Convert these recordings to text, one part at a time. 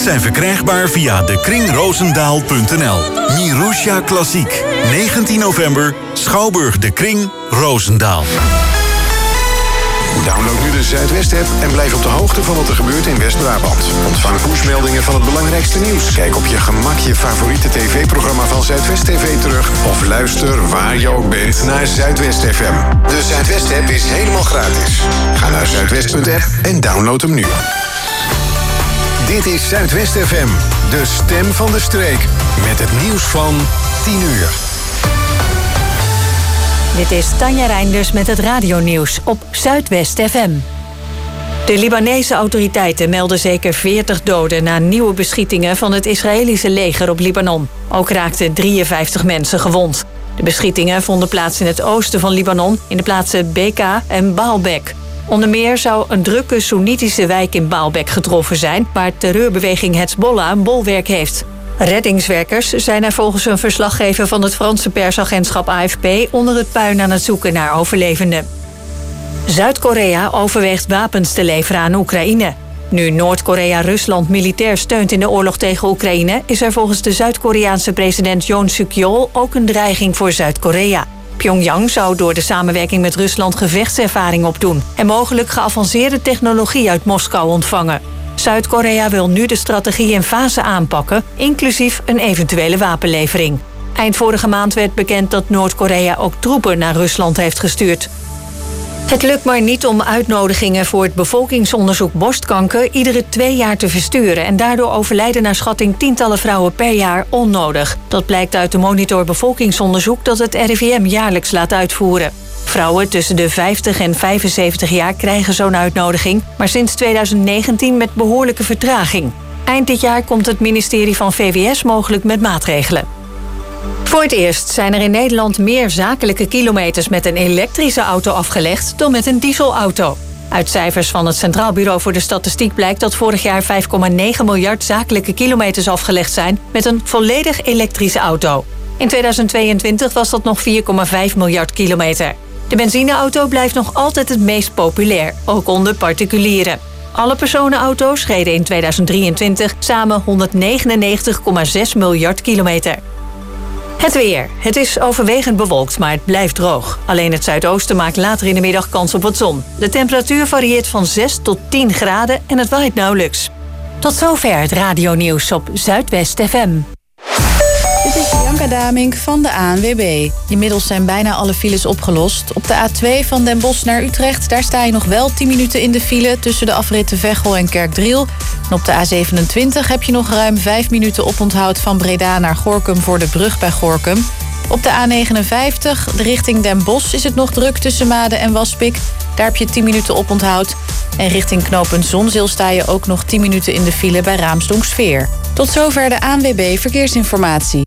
zijn verkrijgbaar via dekringroosendaal.nl. Mirusha Klassiek. 19 november, Schouwburg de Kring, Roosendaal. Download nu de Zuidwest-app en blijf op de hoogte van wat er gebeurt in West-Brabant. Ontvang pushmeldingen van het belangrijkste nieuws. Kijk op je gemak je favoriete tv-programma van Zuidwest TV terug. Of luister waar je ook bent naar Zuidwest FM. De Zuidwest-app is helemaal gratis. Ga naar zuidwest.app en download hem nu. Dit is Zuidwest FM, de stem van de streek. Met het nieuws van 10 uur. Dit is Tanja Reinders met het radionieuws op Zuidwest FM. De Libanese autoriteiten melden zeker 40 doden na nieuwe beschietingen van het Israëlische leger op Libanon. Ook raakten 53 mensen gewond. De beschietingen vonden plaats in het oosten van Libanon, in de plaatsen Beka en Baalbek. Onder meer zou een drukke Soenitische wijk in Baalbek getroffen zijn, waar terreurbeweging Hezbollah een bolwerk heeft. Reddingswerkers zijn er volgens een verslaggever van het Franse persagentschap AFP onder het puin aan het zoeken naar overlevenden. Zuid-Korea overweegt wapens te leveren aan Oekraïne. Nu Noord-Korea Rusland militair steunt in de oorlog tegen Oekraïne, is er volgens de Zuid-Koreaanse president Yoon Suk-yeol ook een dreiging voor Zuid-Korea. Pyongyang zou door de samenwerking met Rusland gevechtservaring opdoen en mogelijk geavanceerde technologie uit Moskou ontvangen. Zuid-Korea wil nu de strategie in fase aanpakken, inclusief een eventuele wapenlevering. Eind vorige maand werd bekend dat Noord-Korea ook troepen naar Rusland heeft gestuurd. Het lukt maar niet om uitnodigingen voor het bevolkingsonderzoek borstkanker iedere 2 jaar te versturen en daardoor overlijden naar schatting tientallen vrouwen per jaar onnodig. Dat blijkt uit de monitor bevolkingsonderzoek dat het RIVM jaarlijks laat uitvoeren. Vrouwen tussen de 50 en 75 jaar krijgen zo'n uitnodiging, maar sinds 2019 met behoorlijke vertraging. Eind dit jaar komt het ministerie van VWS mogelijk met maatregelen. Voor het eerst zijn er in Nederland meer zakelijke kilometers met een elektrische auto afgelegd dan met een dieselauto. Uit cijfers van het Centraal Bureau voor de Statistiek blijkt dat vorig jaar 5,9 miljard zakelijke kilometers afgelegd zijn met een volledig elektrische auto. In 2022 was dat nog 4,5 miljard kilometer. De benzineauto blijft nog altijd het meest populair, ook onder particulieren. Alle personenauto's reden in 2023 samen 199,6 miljard kilometer. Het weer. Het is overwegend bewolkt, maar het blijft droog. Alleen het zuidoosten maakt later in de middag kans op wat zon. De temperatuur varieert van 6 tot 10 graden en het waait nauwelijks. Tot zover het radionieuws op Zuidwest FM. Dit is Bianca Damink van de ANWB. Inmiddels zijn bijna alle files opgelost. Op de A2 van Den Bosch naar Utrecht, daar sta je nog wel 10 minuten in de file tussen de afritten Veghel en Kerkdriel. En op de A27 heb je nog ruim 5 minuten oponthoud van Breda naar Gorinchem voor de brug bij Gorinchem. Op de A59 richting Den Bosch is het nog druk tussen Maden en Waspik. Daar heb je 10 minuten oponthoud. En richting knooppunt Zonzeel sta je ook nog 10 minuten in de file bij Raamsdonksveer. Tot zover de ANWB Verkeersinformatie.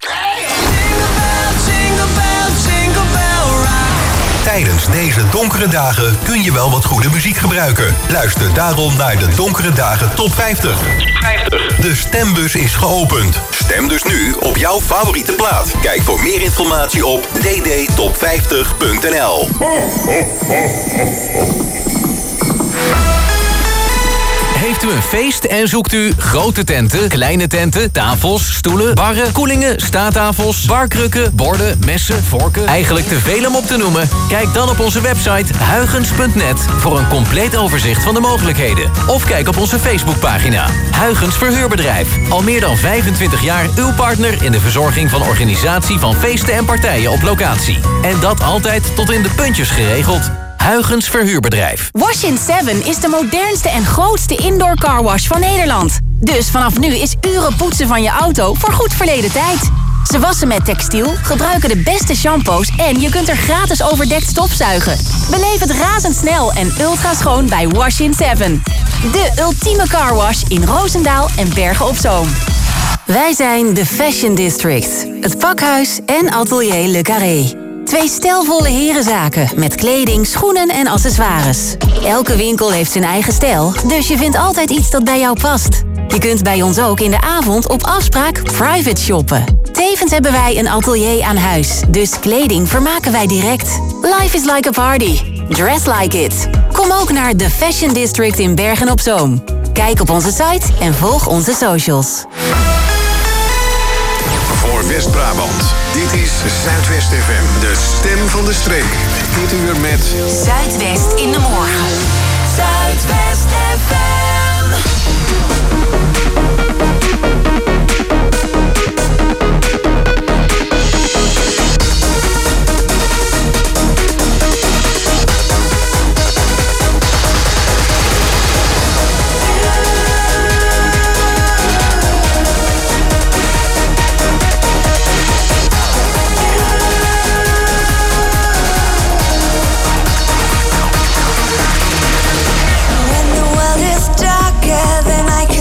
Tijdens deze donkere dagen kun je wel wat goede muziek gebruiken. Luister daarom naar de Donkere Dagen Top 50. De stembus is geopend. Stem dus nu op jouw favoriete plaat. Kijk voor meer informatie op ddtop50.nl. Heeft u een feest en zoekt u grote tenten, kleine tenten, tafels, stoelen, barren, koelingen, staattafels, barkrukken, borden, messen, vorken, eigenlijk te veel om op te noemen? Kijk dan op onze website huygens.net voor een compleet overzicht van de mogelijkheden. Of kijk op onze Facebookpagina Huygens Verhuurbedrijf. Al meer dan 25 jaar uw partner in de verzorging van organisatie van feesten en partijen op locatie. En dat altijd tot in de puntjes geregeld. Huygens Verhuurbedrijf. Wash-in 7 is de modernste en grootste indoor carwash van Nederland. Dus vanaf nu is uren poetsen van je auto voor goed verleden tijd. Ze wassen met textiel, gebruiken de beste shampoos en je kunt er gratis overdekt stofzuigen. Beleef het razendsnel en ultra schoon bij Wash-in 7. De ultieme carwash in Roosendaal en Bergen op Zoom. Wij zijn de Fashion District, het pakhuis en atelier Le Carré. 2 stijlvolle herenzaken met kleding, schoenen en accessoires. Elke winkel heeft zijn eigen stijl, dus je vindt altijd iets dat bij jou past. Je kunt bij ons ook in de avond op afspraak private shoppen. Tevens hebben wij een atelier aan huis, dus kleding vermaken wij direct. Life is like a party. Dress like it. Kom ook naar The Fashion District in Bergen op Zoom. Kijk op onze site en volg onze socials. Voor West-Brabant. Dit is Zuidwest FM, de stem van de streek. Dit uur met Zuidwest in de morgen. Zuidwest FM. When the world is darker than I can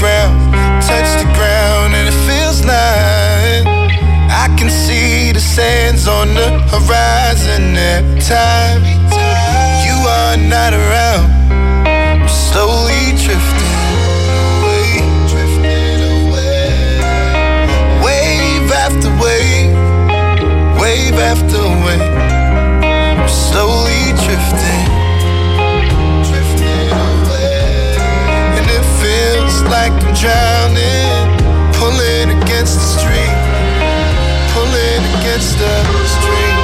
and it feels like I can see the sands on the horizon every time you are not around. I'm slowly drifting away, wave after wave, wave after wave. I'm slowly drifting away, and it feels like I'm drowning, pulling against the stream, pulling against the stream.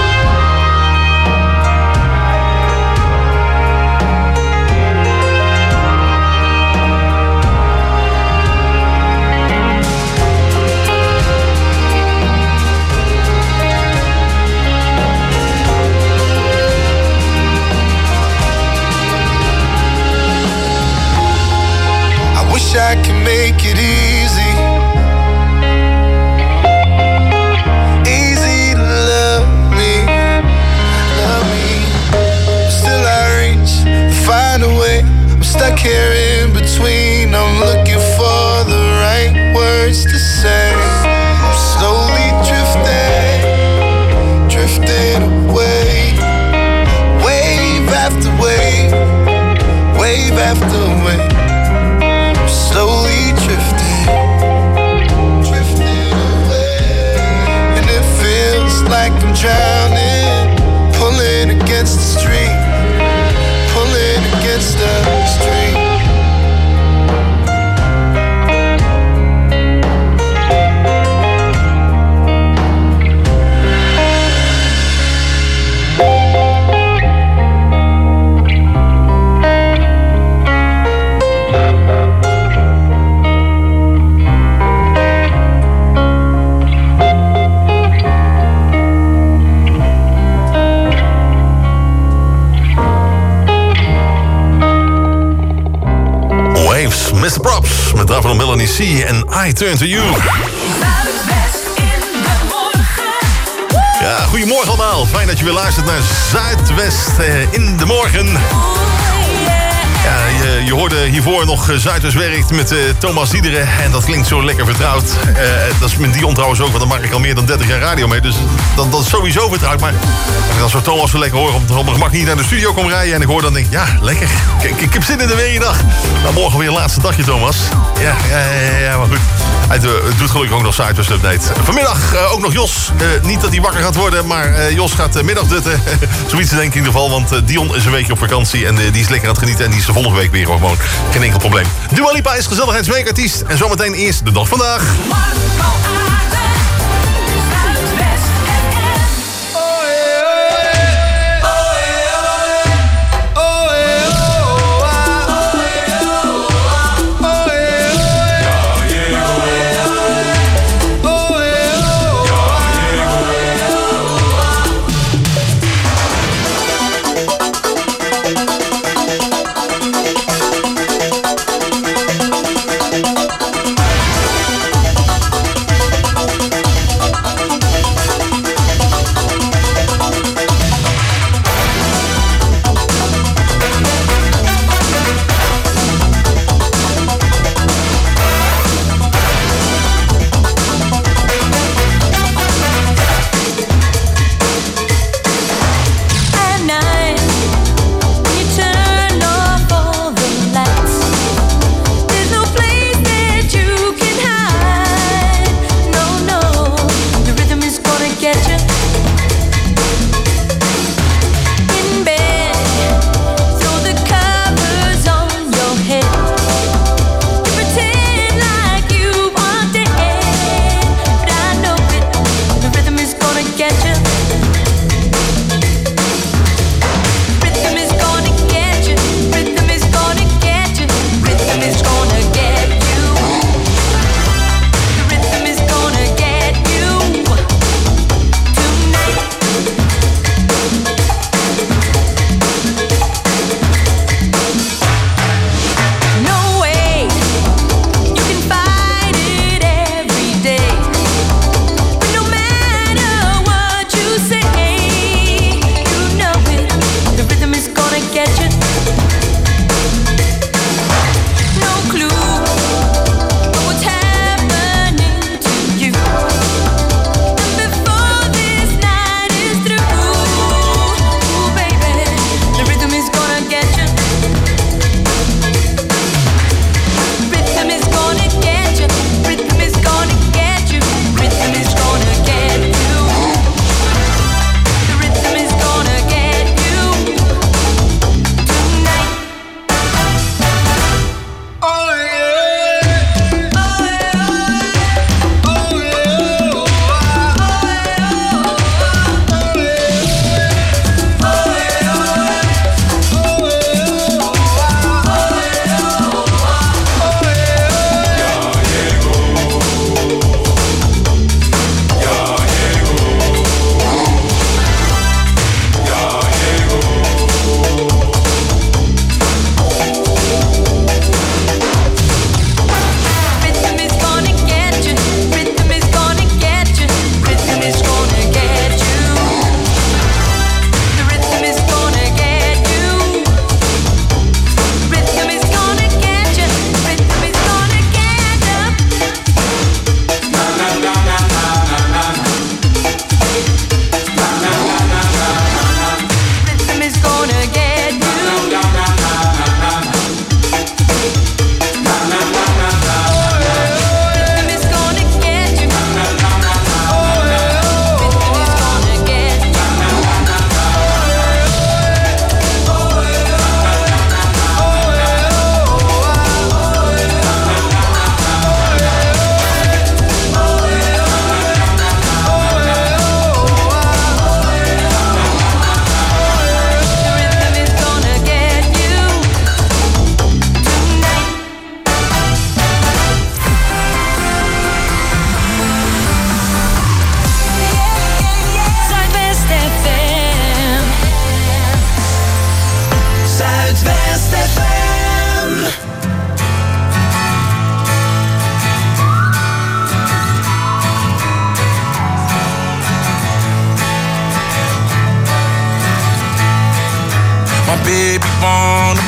I wish I could make it easy, easy to love me. Still I reach, find a way. I'm stuck here in between. I'm looking for the right words to say. I'm slowly drifting, drifting away, wave after wave, wave after wave. Slowly drifting, drifting away, and it feels like I'm drowning, pulling against the stream, pulling against the stream. Mr. Props met daarvan Melanie C. en I Turn to You. Ja, goedemorgen allemaal. Fijn dat je weer luistert naar Zuidwest in de morgen. Ja, je hoorde hiervoor nog Zuidwest werkt met Thomas Diederen. En dat klinkt zo lekker vertrouwd. Dat is met Dion trouwens ook, want dan maak ik al meer dan 30 jaar radio mee. Dus dat is sowieso vertrouwd. Maar als ik dan zo Thomas zo lekker hoor, op mijn gemak niet naar de studio kom rijden. En ik hoor dan denk ja, lekker. Ik heb zin in de werkdag. Nou, morgen weer een laatste dagje, Thomas. Ja, maar goed. Hij doet gelukkig ook nog Zuidwest Update. Vanmiddag ook nog Jos. Niet dat hij wakker gaat worden, maar Jos gaat middagdutten. Zoiets denk ik in ieder geval, want Dion is een weekje op vakantie. En die is lekker aan het genieten en die is de volgende week weer gewoon. Geen enkel probleem. Dua Lipa is gezelligheidsweekartiest. En zometeen eerst de dag vandaag.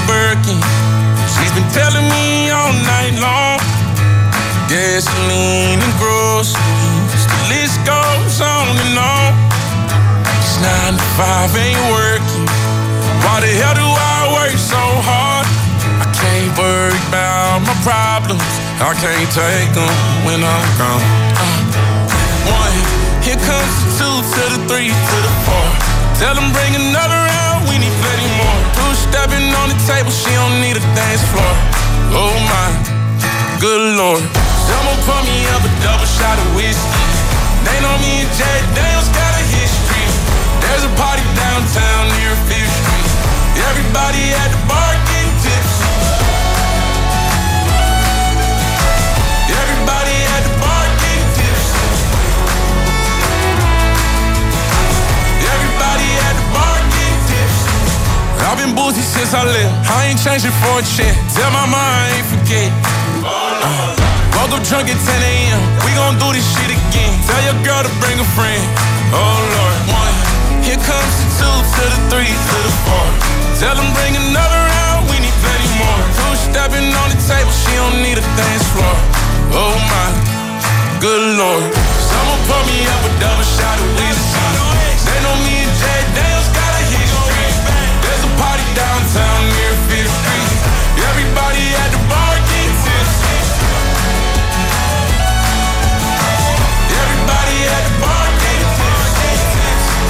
Birkin. She's been telling me all night long. Gasoline and groceries, the list goes on and on. It's 9 to 5 ain't working. Why the hell do I work so hard? I can't worry about my problems. I can't take them when I'm gone. 1, here comes the 2 to the 3 to the 4. Tell them bring another round, we need plenty more. 2 stepping on the table, she don't need a dance floor. Oh my, good Lord. Someone pour me up a double shot of whiskey. They know me and Jay Daniels got a history. There's a party downtown near 5th Street. Everybody at the bar getting tipsy. Everybody at the bar getting tipsy. Everybody at the bar getting tipsy. I've been boozy since I left. I ain't changing for a check. Tell my mind I ain't forget. Woke up drunk at 10 a.m. We gon' do this shit again. Tell your girl to bring a friend. Oh Lord. 1, here comes the 2 to the 3 to the 4. Tell them bring another round, we need plenty more. 2 stepping on the table, she don't need a dance floor. Oh my, good Lord. Someone pour me up a double shot of whiskey. They know me and Jay Daniels got a history. There's a party downtown near 5th Street. Everybody at the bar getting tipsy. Everybody at the bar getting tipsy.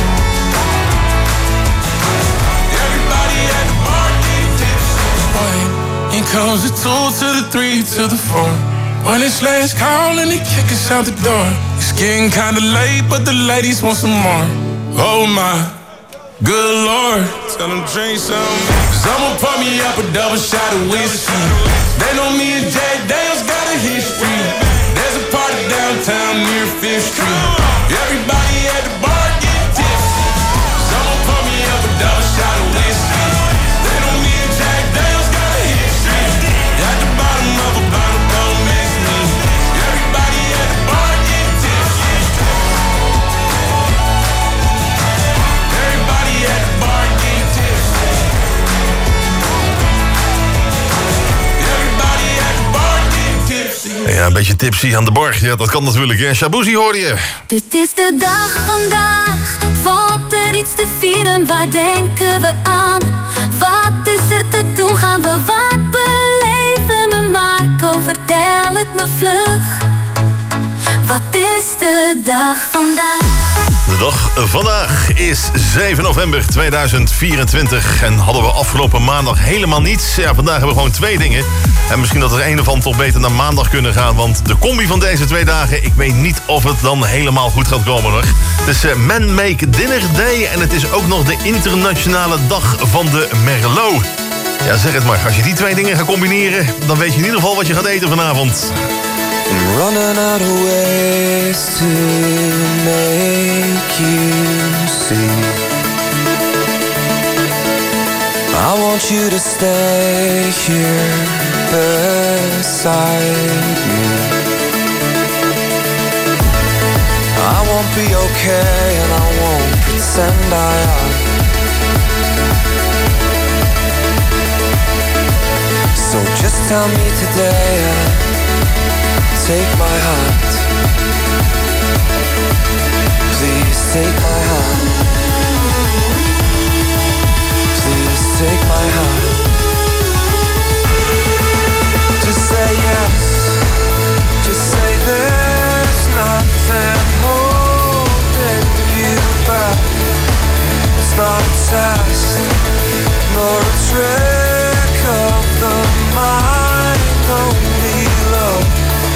Everybody at the bar getting tipsy. Here comes the 2 to the 3 to the 4. When it's last call and they kick us out the door. It's getting kinda late, but the ladies want some more. Oh my, good Lord. Tell them drink some. Someone pour me up a double shot of whiskey. They know me and Jay Daniels got a history. There's a party downtown near 5th Street. Everybody at the bar getting tipsy. Someone pour me up a double shot of whiskey. They know me and Jay Daniels got a history. At the bottom of a bottle, don't miss me. Everybody at the bar getting tipsy. Everybody at the bar getting tipsy. Everybody at the bar getting tipsy. Ja, een beetje tipsy aan de bar. Ja, dat kan natuurlijk, hè. Shabuzi hoorde je. Dit is de dag vandaag. Valt er iets te vieren? Waar denken we aan? Wat is er te doen? Gaan we wat beleven? Me Marco, vertel het me vlug. Wat is de dag vandaag? De dag vandaag is 7 november 2024. En hadden we afgelopen maandag helemaal niets. Ja, vandaag hebben we gewoon 2 dingen. En misschien dat er een ervan toch beter naar maandag kunnen gaan. Want de combi van deze 2 dagen, ik weet niet of het dan helemaal goed gaat komen nog. Het is Man Make Dinner Day. En het is ook nog de internationale dag van de Merlot. Ja, zeg het maar. Als je die 2 dingen gaat combineren, dan weet je in ieder geval wat je gaat eten vanavond. I'm running out of ways to make you see. I want you to stay here beside me. I won't be okay and I won't pretend I am. So just tell me today and take my hand. Please take my hand. Please take my hand. Just say yes. Just say there's nothing holding you back. It's not a test, nor a trick of the mind, only love.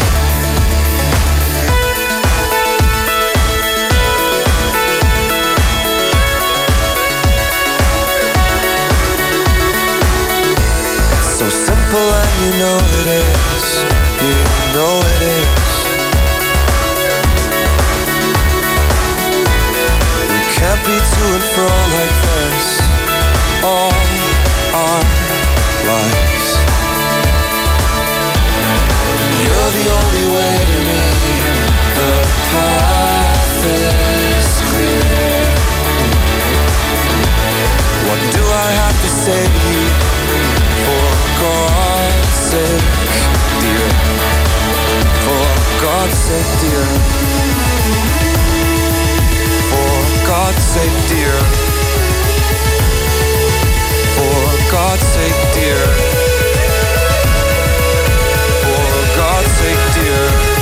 And you know it is, you know it is. We can't be to and fro like this all our lives. You're the only way to me, the path is clear. What do I have to say to you? sake, dear. For God's sake, dear. For God's sake, dear. For God's sake, dear.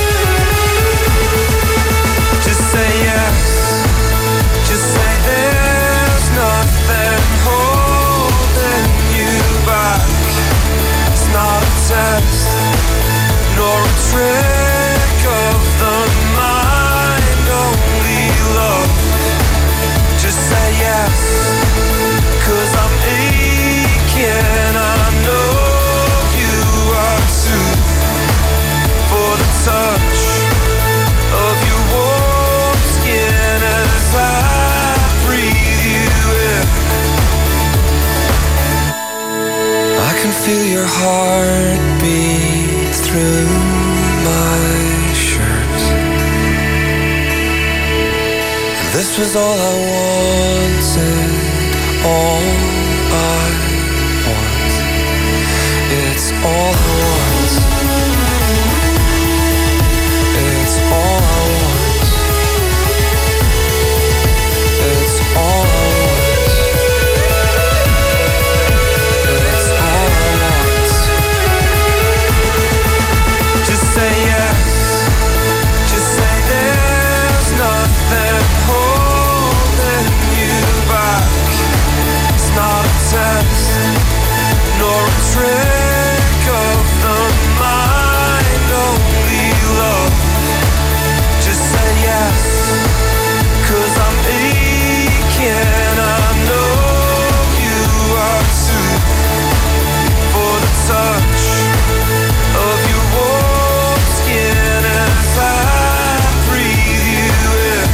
Just say yes. Just say there's nothing holding you back. It's not a test, nor a trick of the mind, only love. Just say yes, 'cause I'm aching, I know you are too. For the touch of your warm skin as I breathe you in. I can feel your heartbeat through my shirt. And this was all I wanted, all I want. It's all I want. It's all I want. It's all I want. It's all I want. Just say yes. Just say there's nothing holding you back. It's not a test, nor a trick of the mind, only love. Just say yes, 'cause I'm aching, I know you are too. For the touch of your warm skin as I breathe you in.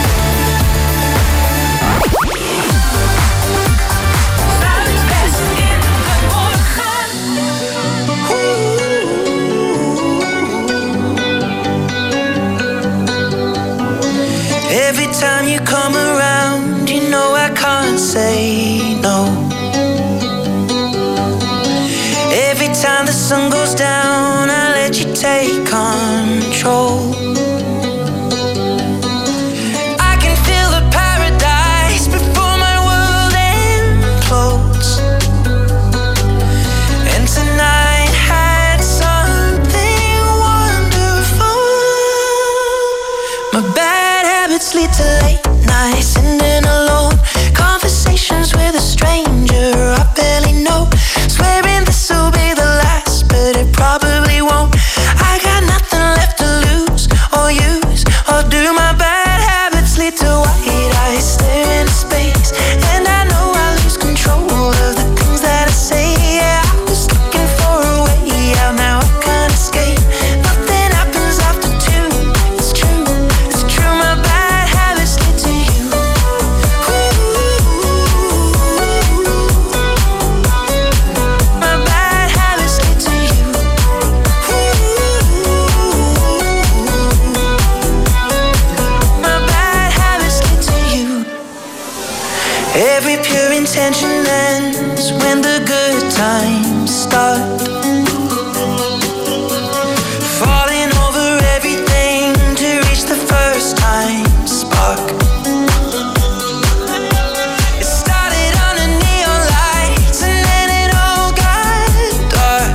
Every time you come around, you know I can't say no. Every time the sun goes down, I let you take control. I can feel the paradise before my world implodes. And tonight had something wonderful. My bad habits lead to late nights, sitting alone. Conversations with a stranger I barely know. Swearing this will be the last, but it probably won't. I got nothing left to lose or use or do. My bad habits lead to white eyes staring into space, and I know I lose control of the things that I say. Yeah, I was looking for a way out, now I can't escape. Nothing happens after two. It's true, it's true. My bad habits lead to you. My bad habits lead to you. My bad habits lead to you. Every pure intention ends when the good times start. Falling over everything to reach the first time spark. It started under neon lights and then it all got dark.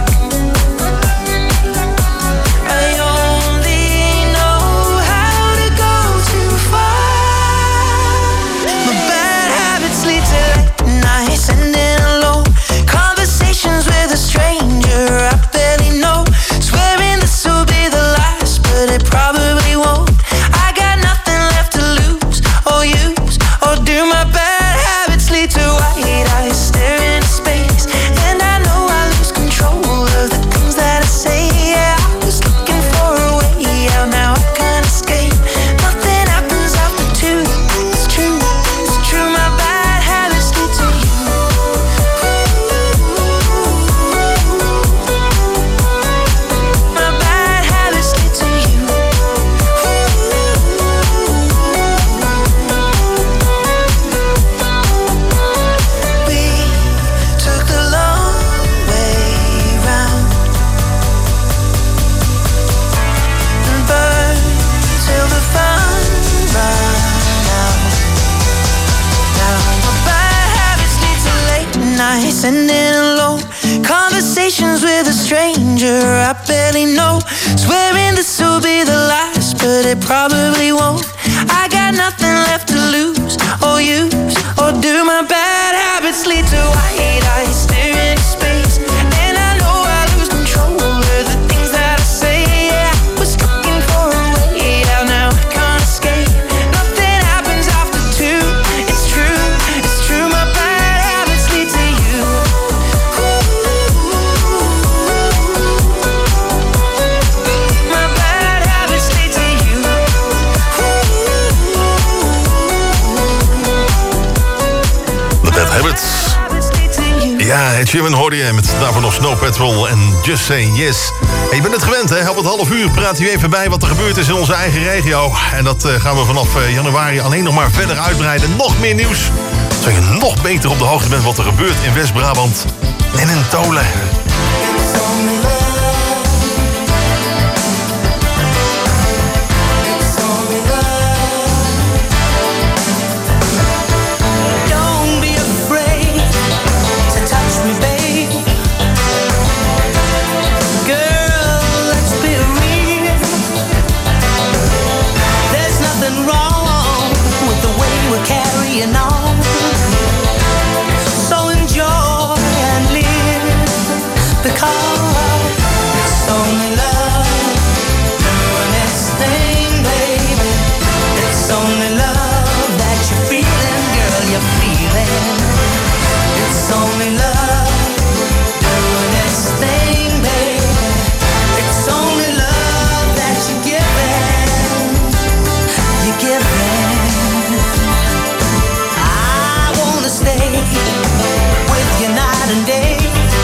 I only know how to go too far. My bad habits lead to late nights, sitting alone. Conversations with a stranger sending alone. Conversations with a stranger I barely know. Swearing this will be the last, but it probably won't. I got nothing left to lose or use, or do my bad habits lead to white eyes staring into space? And I know I lose control of the things that I say. Yeah, I was looking for a way out, now I can't escape. Nothing happens after two. It's true, my bad habits lead to you. My bad habits lead to you. The Bad Habits. Ja, Ed Sheeran hoorde je met daarvoor nog Snow Patrol en Just Say Yes. Hey, je bent het gewend, hè? Op het half uur praat u even bij wat er gebeurd is in onze eigen regio. En dat gaan we vanaf januari alleen nog maar verder uitbreiden. Nog meer nieuws, zodat je nog beter op de hoogte bent wat er gebeurt in West-Brabant en in Tolen. Carrying on, so enjoy and live, because it's only love doing its thing, baby. It's only love that you're feeling, girl, you're feeling. It's only love doing its thing, baby. It's only love that you're giving, you're giving. With you night and day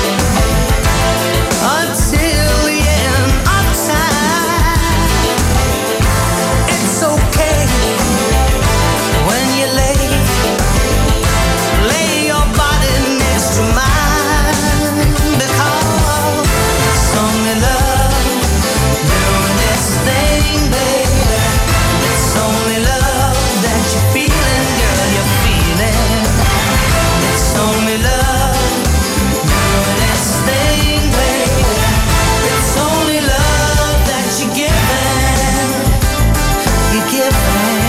until the end of time. It's okay when you lay your body next to mine, because it's only love doing its thing, baby. It's only love that you're feeling, girl, you're feeling. It's only love doing its thing, baby. It's only love that you're giving, you're giving.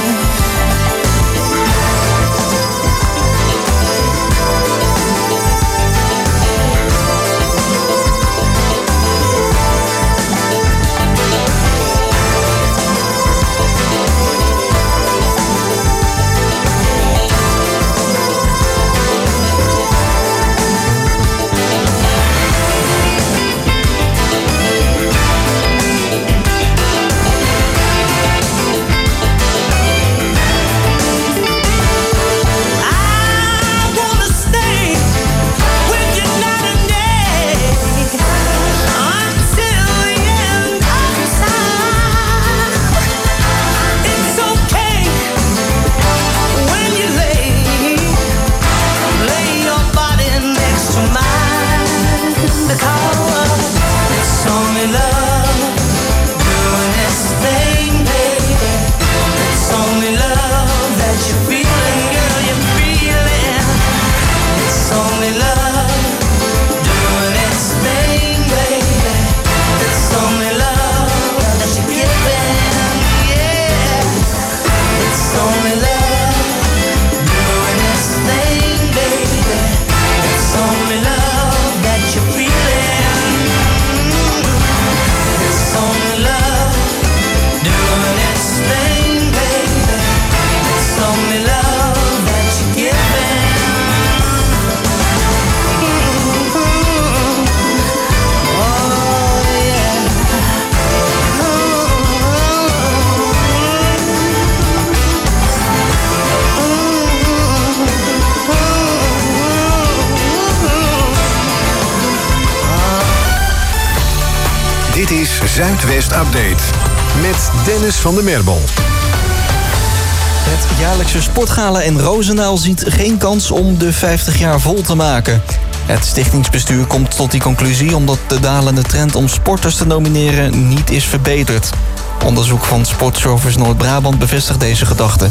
Dit is Zuidwest Update met Dennis van der Merbel. Het jaarlijkse sportgala in Roosendaal ziet geen kans om de 50 jaar vol te maken. Het stichtingsbestuur komt tot die conclusie omdat de dalende trend om sporters te nomineren niet is verbeterd. Onderzoek van Sportservice Noord-Brabant bevestigt deze gedachte.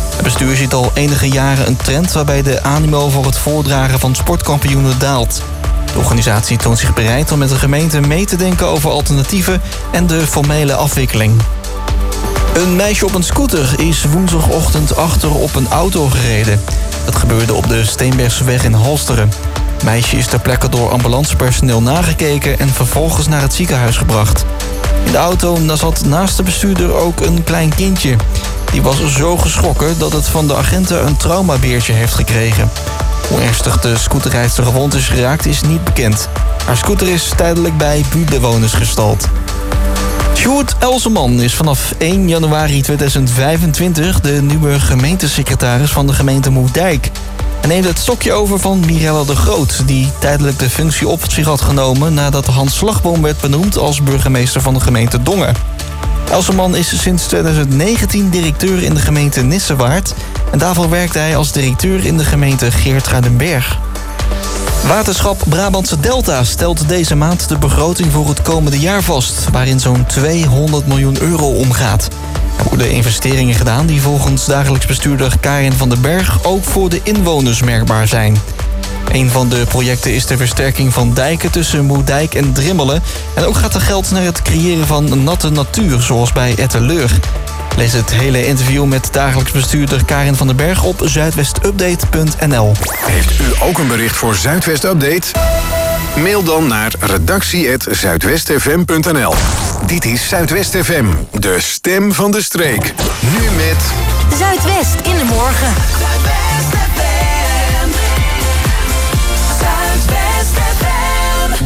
Het bestuur ziet al enige jaren een trend waarbij de animo voor het voordragen van sportkampioenen daalt. De organisatie toont zich bereid om met de gemeente mee te denken over alternatieven en de formele afwikkeling. Een meisje op een scooter is woensdagochtend achter op een auto gereden. Dat gebeurde op de Steenbergseweg in Halsteren. Het meisje is ter plekke door ambulancepersoneel nagekeken en vervolgens naar het ziekenhuis gebracht. In de auto zat naast de bestuurder ook een klein kindje. Die was zo geschrokken dat het van de agenten een traumabeertje heeft gekregen. Hoe ernstig de scooterrijdster gewond is geraakt is niet bekend. Haar scooter is tijdelijk bij buurtbewoners gestald. Sjoerd Elseman is vanaf 1 januari 2025 de nieuwe gemeentesecretaris van de gemeente Moerdijk. Hij neemt het stokje over van Mirella de Groot, die tijdelijk de functie op zich had genomen nadat Hans Slagboom werd benoemd als burgemeester van de gemeente Dongen. Elseman is sinds 2019 directeur in de gemeente Nissewaard en daarvoor werkte hij als directeur in de gemeente Geertruidenberg. Waterschap Brabantse Delta stelt deze maand de begroting voor het komende jaar vast, waarin zo'n 200 miljoen euro omgaat. Er worden investeringen gedaan die volgens dagelijks bestuurder Karin van den Berg ook voor de inwoners merkbaar zijn. Een van de projecten is de versterking van dijken tussen Moerdijk en Drimmelen. En ook gaat er geld naar het creëren van natte natuur, zoals bij Etteleur. Lees het hele interview met dagelijks bestuurder Karin van den Berg op zuidwestupdate.nl. Heeft u ook een bericht voor Zuidwest Update? Mail dan naar redactie@zuidwestfm.nl. Dit is Zuidwest FM, de stem van de streek. Nu met Zuidwest in de morgen. Zuidwest FM. Zuidwest FM.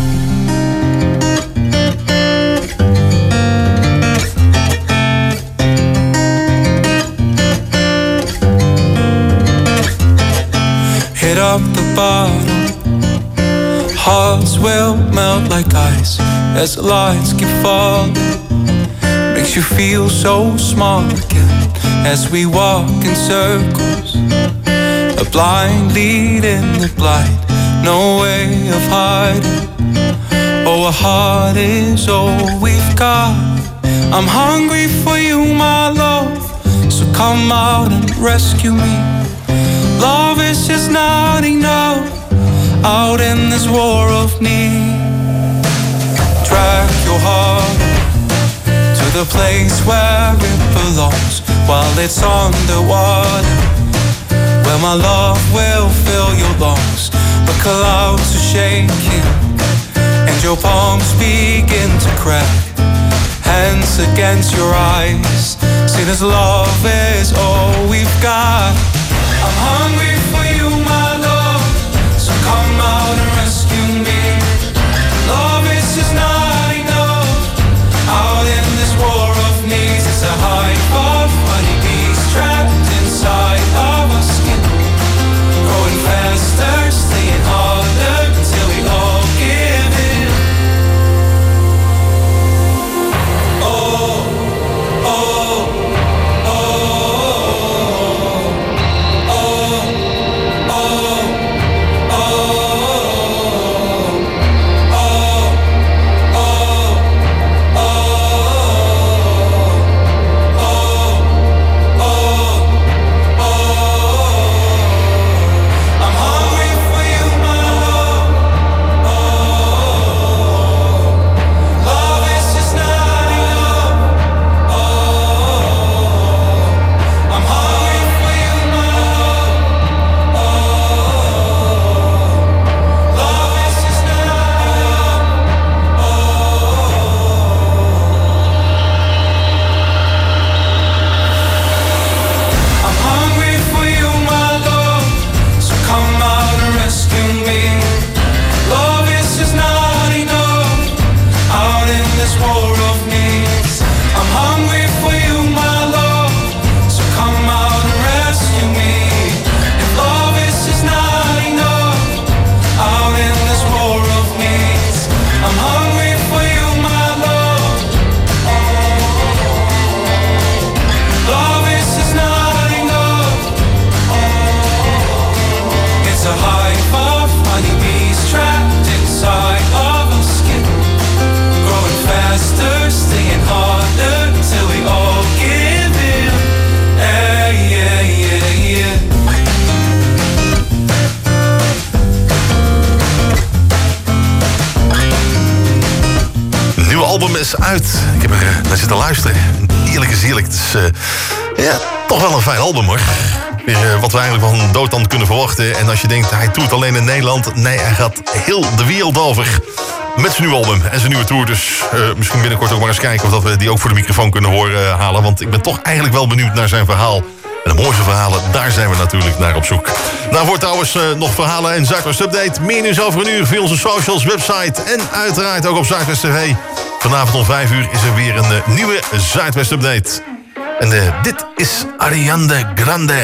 Hit up the bottom. Hearts will melt like ice as the lights keep falling. Makes you feel so small again as we walk in circles. A blind lead in the blind, no way of hiding. Oh, a heart is all we've got. I'm hungry for you, my love, so come out and rescue me. Love is just not enough out in this war of need. Drag your heart to the place where it belongs while it's underwater, where my love will fill your lungs. The clouds are shaking and your palms begin to crack. Hands against your eyes, see this love is all we've got. I'm hungry for you, my love, so come out and rescue me. Love is just not enough out in this war of needs. It's a hive of honeybees trapped inside of our skin, growing faster, staying harder until we all give in. Oh, oh, oh, oh, oh, oh. uit. Ik heb er naar zitten luisteren. Eerlijk is eerlijk. Het is toch wel een fijn album, hoor. Weer wat we eigenlijk van Dotan kunnen verwachten. En als je denkt, hij toert alleen in Nederland. Nee, hij gaat heel de wereld over. Met zijn nieuwe album en zijn nieuwe tour. Dus misschien binnenkort ook maar eens kijken of dat we die ook voor de microfoon kunnen horen halen. Want ik ben toch eigenlijk wel benieuwd naar zijn verhaal. En de mooiste verhalen, daar zijn we natuurlijk naar op zoek. Daarvoor trouwens nog verhalen en Zuidwest Update. Meer nieuws over een uur via onze socials, website en uiteraard ook op Zuidwest TV. Vanavond om 5 uur is er weer een nieuwe Zuidwest Update. En dit is Ariana Grande.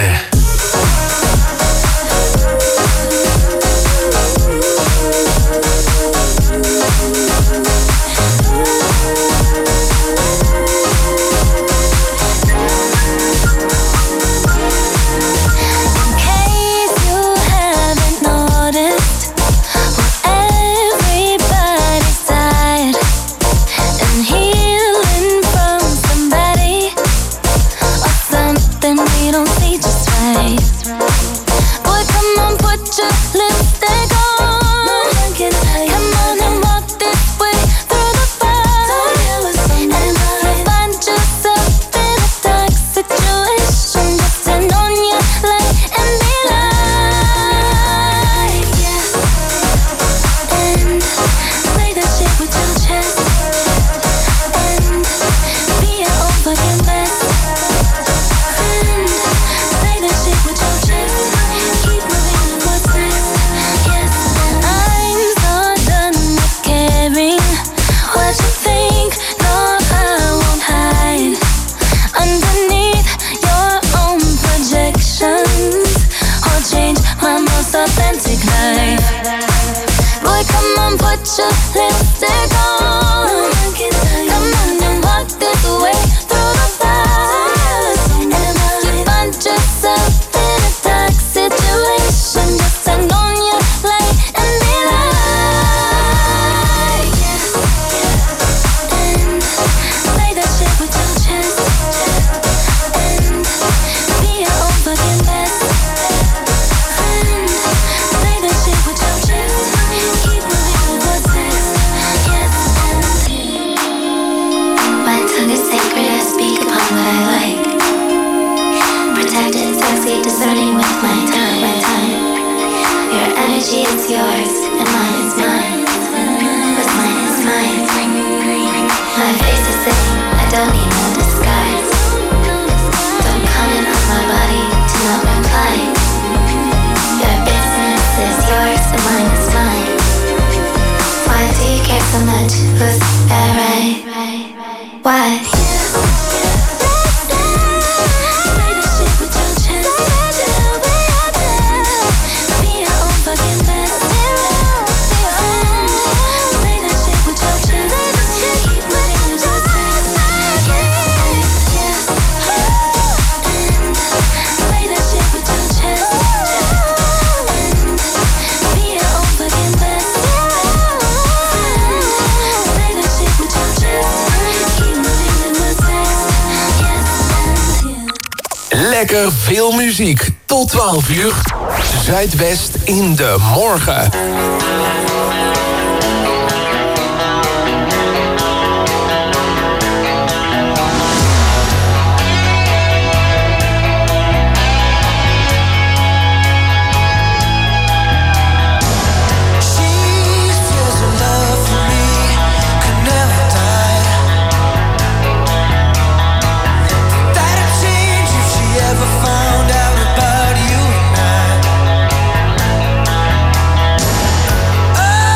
Lekker veel muziek. Tot 12 uur. Zuidwest in de morgen. Found out about you and I.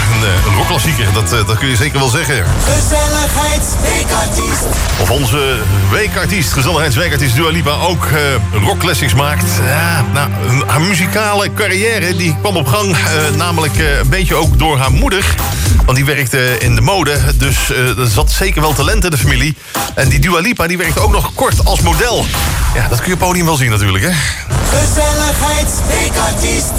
Een rockklassieker, dat kun je zeker wel zeggen. Gezelligheidsweekartiest. Of onze weekartiest, gezelligheidsweekartiest Dua Lipa ook rockclassics maakt. Ja, nou, haar muzikale carrière die kwam op gang, namelijk een beetje ook door haar moeder. Want die werkte in de mode, dus er zat zeker wel talent in de familie. En die Dua Lipa die werkte ook nog kort als model. Ja, dat kun je op het podium wel zien natuurlijk, hè. Gezelligheidsweekartiest.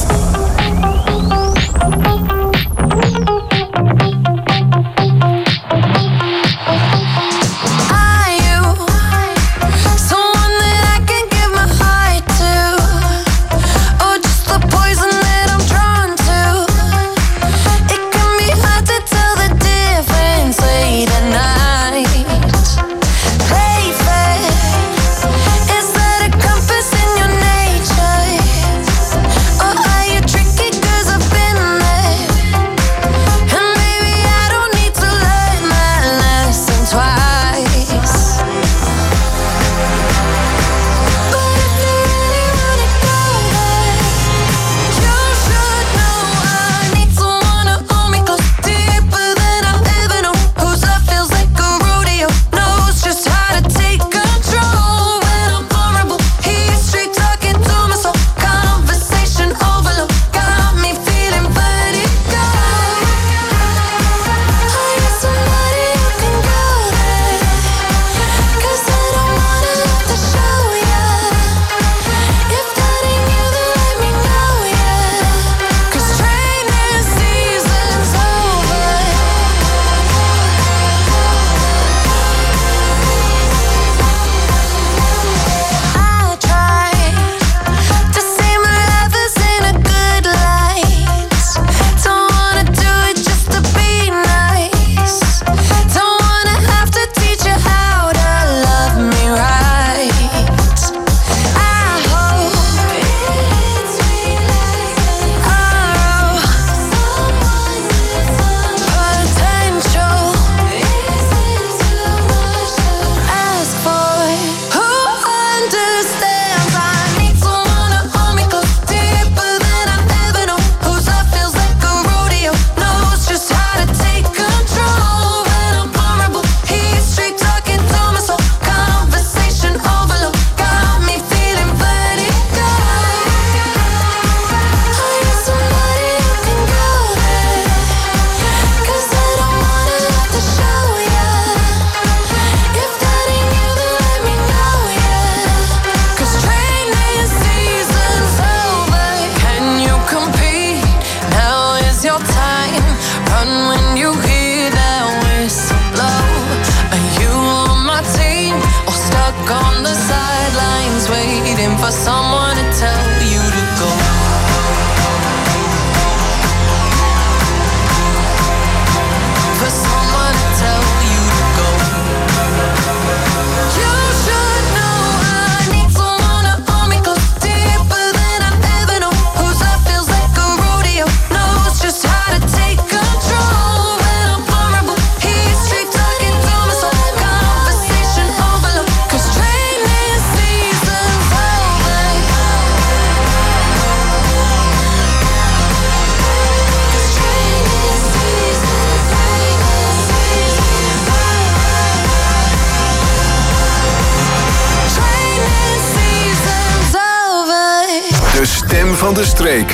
De stem van de streek.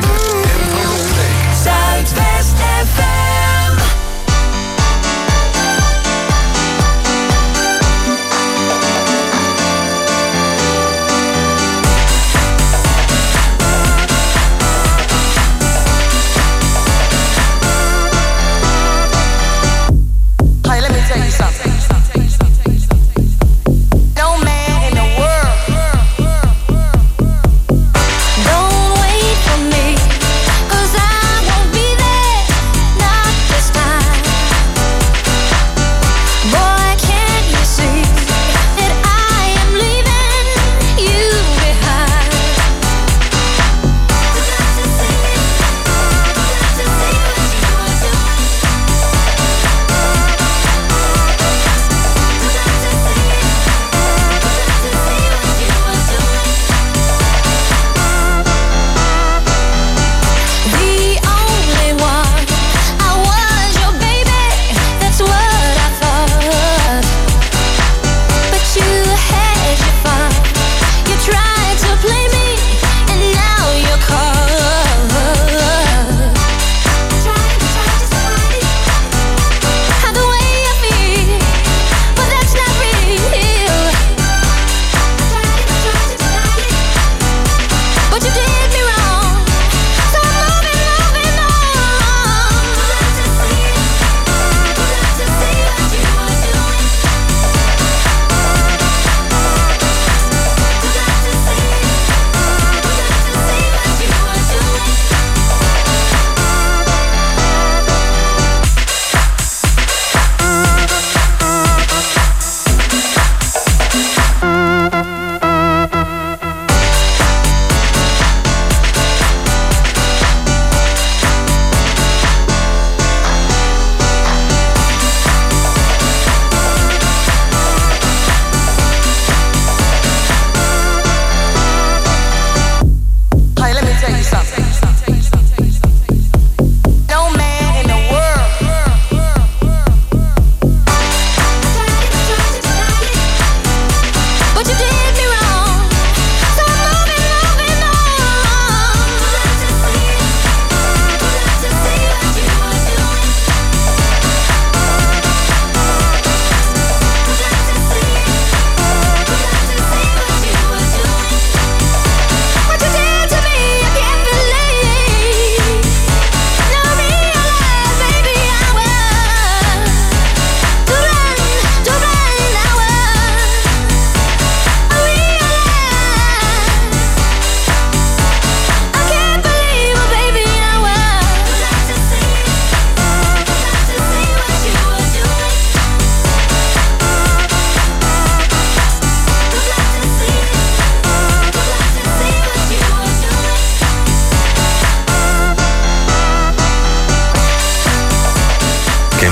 Zuidwest FM. Hey, let me tell you something. No man in the world. Don't wait for me.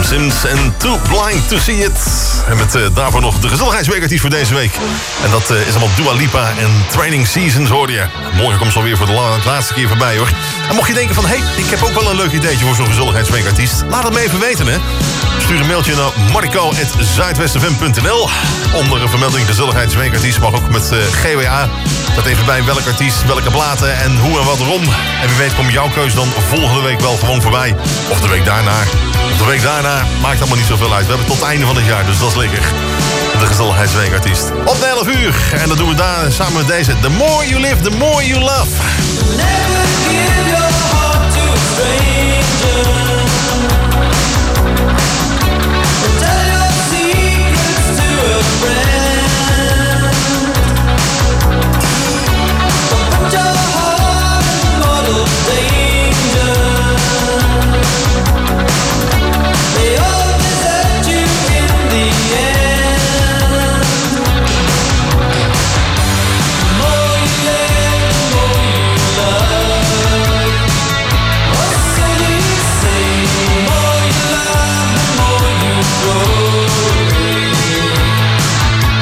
Sims en Too Blind to See It. En met daarvoor nog de gezelligheidsweekartiest voor deze week. En dat is allemaal Dua Lipa en Training Seasons, hoorde je. Morgen komt ze alweer voor de laatste keer voorbij, hoor. En mocht je denken van, ik heb ook wel een leuk ideetje voor zo'n gezelligheidsweekartiest. Laat het me even weten, hè. Stuur een mailtje naar marco@zuidwestfm.nl. Onder een vermelding gezelligheidsweekartiest, mag ook met GWA. Dat even bij welke artiest, welke platen en hoe en wat erom. En wie weet komt jouw keus dan volgende week wel gewoon voorbij. Of de week daarna. Of de week daarna, maakt allemaal niet zoveel uit. We hebben tot het einde van het jaar, dus dat is lekker. De gezelligheidsweekartiest. Op de 11 uur. En dat doen we daar samen met deze. The more you live, the more you love. Never give your heart to a stranger. Tell your secrets to a friend. Don't put your heart in mortal danger. They all desert you in the end. The more you live, the more you love. Oh, so they say, the more you love, the more you grow.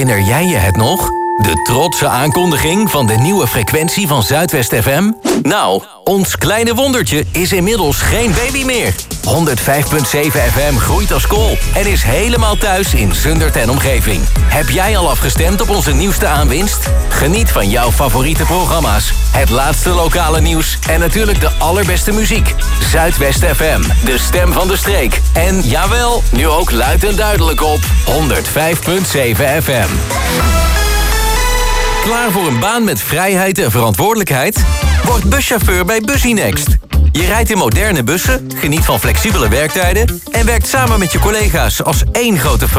Herinner jij je het nog? De trotse aankondiging van de nieuwe frequentie van Zuidwest FM? Nou, ons kleine wondertje is inmiddels geen baby meer. 105.7 FM groeit als kool en is helemaal thuis in Zundert en omgeving. Heb jij al afgestemd op onze nieuwste aanwinst? Geniet van jouw favoriete programma's, het laatste lokale nieuws en natuurlijk de allerbeste muziek. Zuidwest FM, de stem van de streek. En jawel, nu ook luid en duidelijk op 105.7 FM. Klaar voor een baan met vrijheid en verantwoordelijkheid? Word buschauffeur bij Busynext. Je rijdt in moderne bussen, geniet van flexibele werktijden en werkt samen met je collega's als één grote familie.